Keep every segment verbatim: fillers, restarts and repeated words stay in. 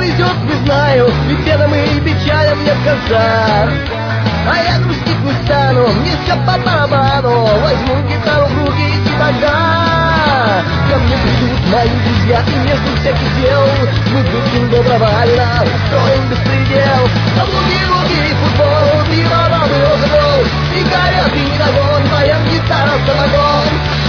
повезет, не знаю, ведь бедам и печалям нет конца. А я грустить не стану, мне все по барабану. Возьму гитару в руки и тогда ко мне придут мои друзья, и между всяких дел мы будем добровольно строим беспредел. А луги-луги, футбол, пиво, бабы, рок-н-ролл, сигарет и недогон, моя гитара самогон.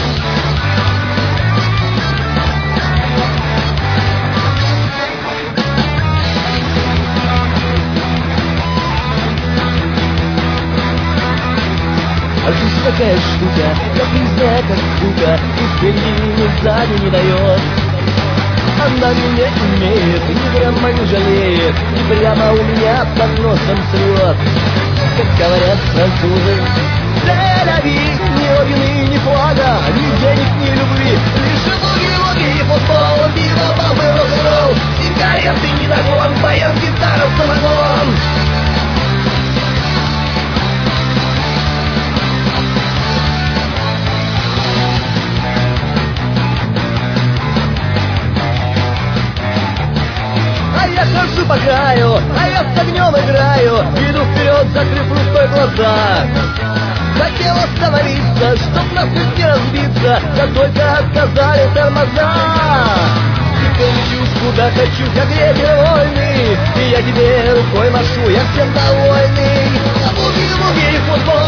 А жизнь такая штука, капризная, как скука, и впереди, ни сзади не дает. Она меня имеет, ни грамма не жалеет, и прямо у меня под носом срет. Как говорят французы, «Ля-ля-ви», ни родины, ни флага, ни денег, ни любви, лишь луги-луги, футбол, пиво, бабы, рок-н-ролл, сигареты, недогон, баян, гитара, самогон. Хожу по краю, а я с огнем играю, иду вперед, закрыв рукой глаза. Хотел остановиться, чтоб на свет не разбиться, да только отказали тормоза. И полечу, куда хочу, как ветер вольный, и я тебе рукой машу, я всем довольный. А буги-буги, футбол,